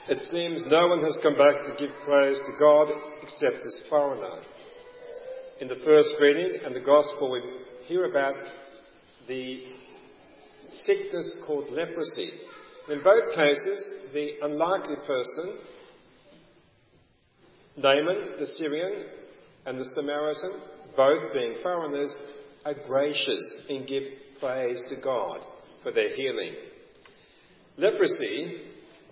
It seems no one has come back to give praise to God except this foreigner. In the first reading and the Gospel, we hear about the sickness called leprosy. In both cases, the unlikely person, Naaman the Syrian and the Samaritan, both being foreigners, are gracious and give praise to God for their healing. Leprosy,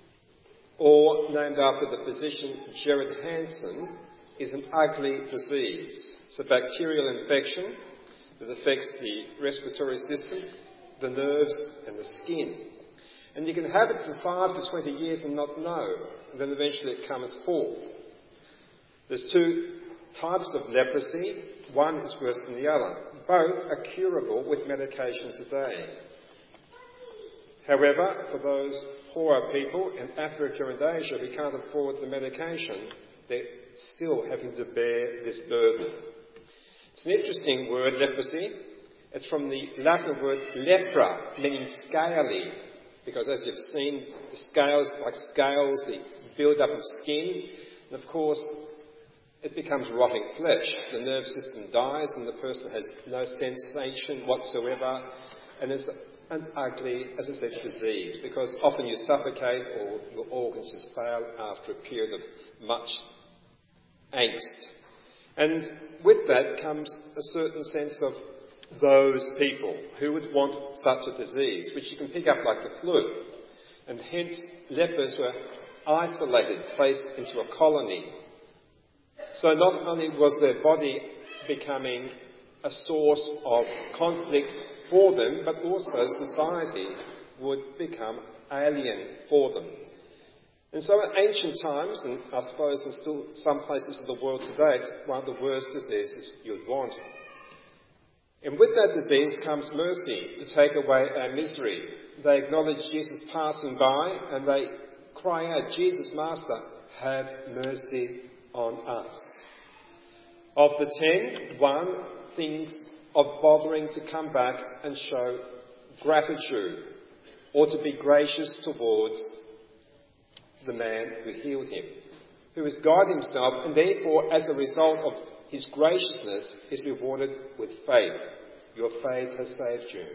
or named after the physician Gerard Hansen, is an ugly disease. It's a bacterial infection that affects the respiratory system, the nerves and the skin. And you can have it for 5 to 20 years and not know, and then eventually it comes forth. There's two types of leprosy. One is worse than the other. Both are curable with medication today. However, for those poorer people in Africa and Asia who can't afford the medication, they're still having to bear this burden. It's an interesting word, leprosy. It's from the Latin word lepra, meaning scaly, because as you've seen, the scales, like scales, the build-up of skin, and of course, it becomes rotting flesh. The nerve system dies and the person has no sensation whatsoever, and it's an ugly, as I said, disease, because often you suffocate or your organs just fail after a period of much angst. And with that comes a certain sense of those people who would want such a disease, which you can pick up like the flu. And hence, lepers were isolated, placed into a colony. So not only was their body becoming a source of conflict for them, but also society would become alien for them. And so in ancient times, and I suppose in still some places of the world today, it's one of the worst diseases you'd want. And with that disease comes mercy to take away our misery. They acknowledge Jesus passing by and they cry out, "Jesus, Master, have mercy on us." Of the 10, one thinks of bothering to come back and show gratitude or to be gracious towards the man who healed him, who is God himself, and therefore, as a result of his graciousness, is rewarded with faith. Your faith has saved you.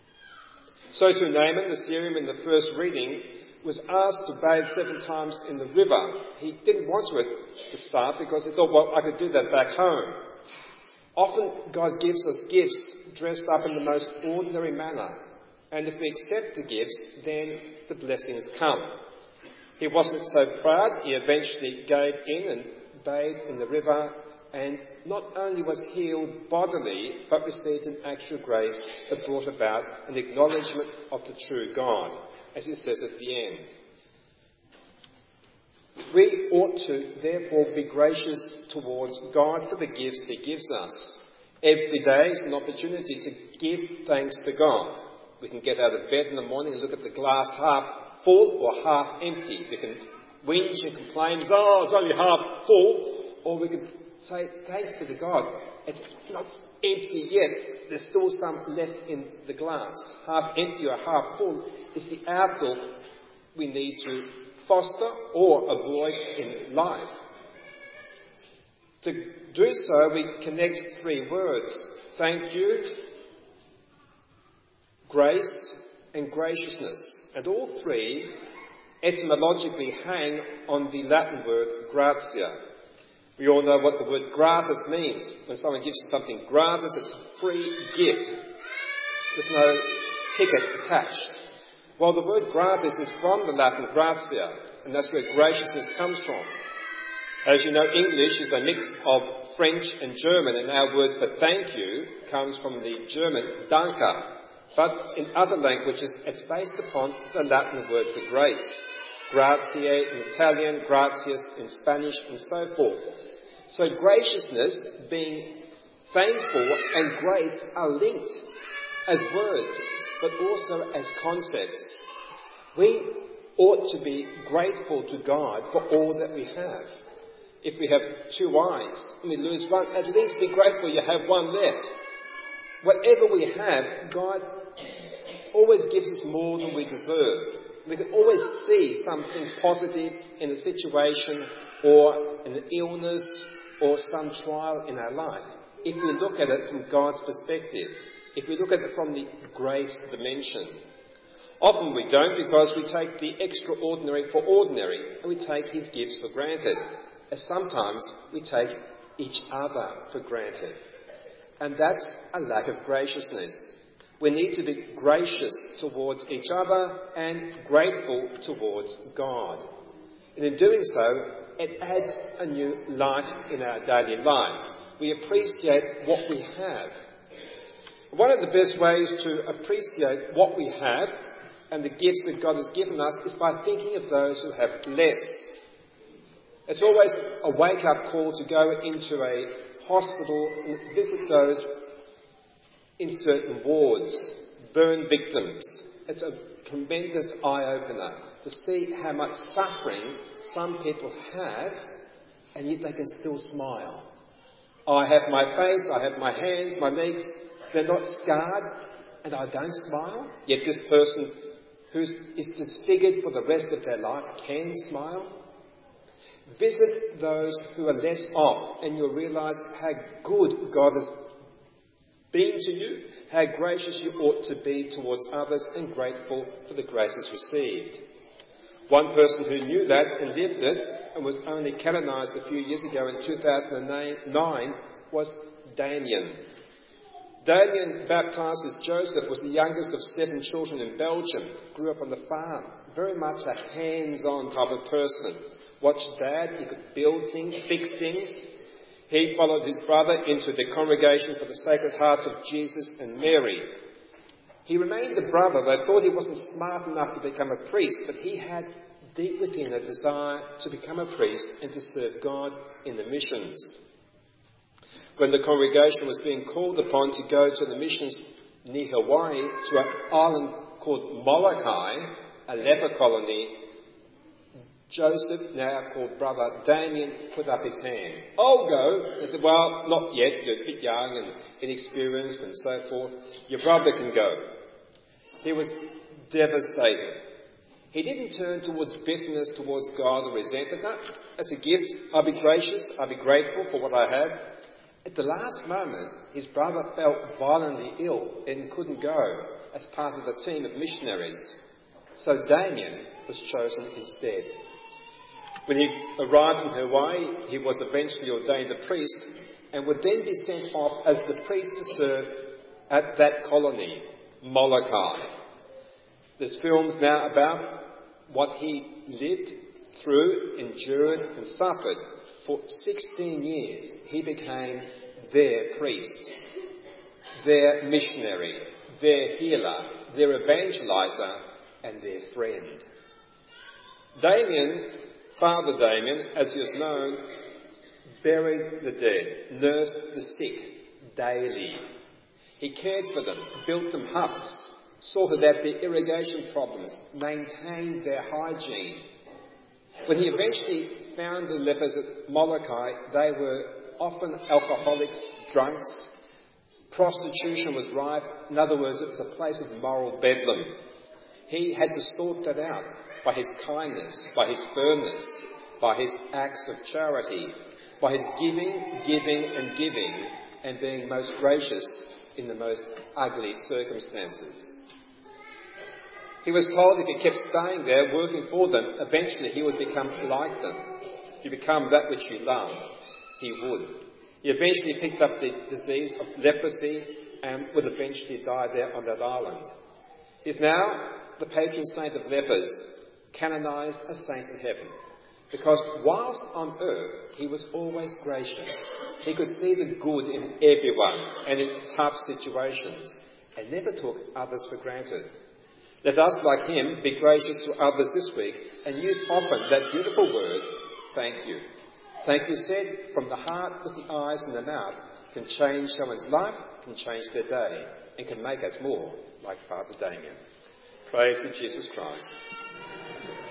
So to Naaman the Syrian in the first reading was asked to bathe 7 times in the river. He didn't want to at the start because he thought, well, I could do that back home. Often God gives us gifts dressed up in the most ordinary manner. And if we accept the gifts, then the blessings come. He wasn't so proud. He eventually gave in and bathed in the river, and not only was healed bodily, but received an actual grace that brought about an acknowledgement of the true God, as it says at the end. We ought to, therefore, be gracious towards God for the gifts he gives us. Every day is an opportunity to give thanks to God. We can get out of bed in the morning and look at the glass half full or half empty. We can whinge and complain, "Oh, it's only half full," or we can say, "Thanks be to God, it's not empty yet. There's still some left in the glass." Half empty or half full is the outlook we need to foster or avoid in life. To do so, we connect 3 words: thank you, grace, and graciousness. And all 3 etymologically hang on the Latin word gratia. We all know what the word gratis means. When someone gives you something gratis, it's a free gift. There's no ticket attached. Well, the word gratis is from the Latin gratia, and that's where graciousness comes from. As you know, English is a mix of French and German, and our word for thank you comes from the German danke. But in other languages, it's based upon the Latin word for grace. Grazie in Italian, gratias in Spanish, and so forth. So graciousness, being thankful, and grace are linked as words, but also as concepts. We ought to be grateful to God for all that we have. If we have 2 eyes and we lose one, at least be grateful you have one left. Whatever we have, God always gives us more than we deserve. We can always see something positive in a situation or an illness or some trial in our life if we look at it from God's perspective, if we look at it from the grace dimension. Often we don't, because we take the extraordinary for ordinary and we take his gifts for granted. And sometimes we take each other for granted. And that's a lack of graciousness. We need to be gracious towards each other and grateful towards God. And in doing so, it adds a new light in our daily life. We appreciate what we have. One of the best ways to appreciate what we have and the gifts that God has given us is by thinking of those who have less. It's always a wake-up call to go into a hospital and visit those in certain wards, burn victims. It's a tremendous eye-opener to see how much suffering some people have, and yet they can still smile. I have my face, I have my hands, my legs, they're not scarred, and I don't smile. Yet this person who is disfigured for the rest of their life can smile. Visit those who are less off, and you'll realise how good God has been to you, how gracious you ought to be towards others, and grateful for the graces received. One person who knew that and lived it, and was only canonised a few years ago in 2009, was Damien. Damien, baptised as Joseph, was the youngest of 7 children in Belgium. Grew up on the farm. Very much a hands-on type of person. Watched Dad. He could build things, fix things. He followed his brother into the Congregation for the Sacred Hearts of Jesus and Mary. He remained a brother. They thought he wasn't smart enough to become a priest, but he had deep within a desire to become a priest and to serve God in the missions. When the congregation was being called upon to go to the missions near Hawaii, to an island called Molokai, a leper colony, Joseph, now called brother Damien, put up his hand. I'll go. They said, well, not yet. You're a bit young and inexperienced and so forth. Your brother can go. He was devastated. He didn't turn towards bitterness towards God or resentment. No, that's a gift. I'll be gracious. I'll be grateful for what I have. At the last moment, his brother felt violently ill and couldn't go as part of the team of missionaries. So Damien was chosen instead. When he arrived in Hawaii, he was eventually ordained a priest and would then be sent off as the priest to serve at that colony, Molokai. There's films now about what he lived through, endured and suffered. For 16 years, he became their priest, their missionary, their healer, their evangelizer, and their friend. Damien, Father Damien, as he is known, buried the dead, nursed the sick daily. He cared for them, built them huts, sorted out their irrigation problems, maintained their hygiene. When he eventually found the lepers at Molokai, they were often alcoholics, drunks. Prostitution was rife. In other words, it was a place of moral bedlam. He had to sort that out by his kindness, by his firmness, by his acts of charity, by his giving, and being most gracious in the most ugly circumstances. He was told if he kept staying there, working for them, eventually he would become like them. You become that which you love. He would. He eventually picked up the disease of leprosy and would eventually die there on that island. He's now the patron saint of lepers, canonised a saint in heaven. Because whilst on earth, he was always gracious. He could see the good in everyone and in tough situations, and never took others for granted. Let us, like him, be gracious to others this week and use often that beautiful word, thank you. Thank you said from the heart with the eyes and the mouth can change someone's life, can change their day, and can make us more like Father Damien. Praise be Jesus Christ.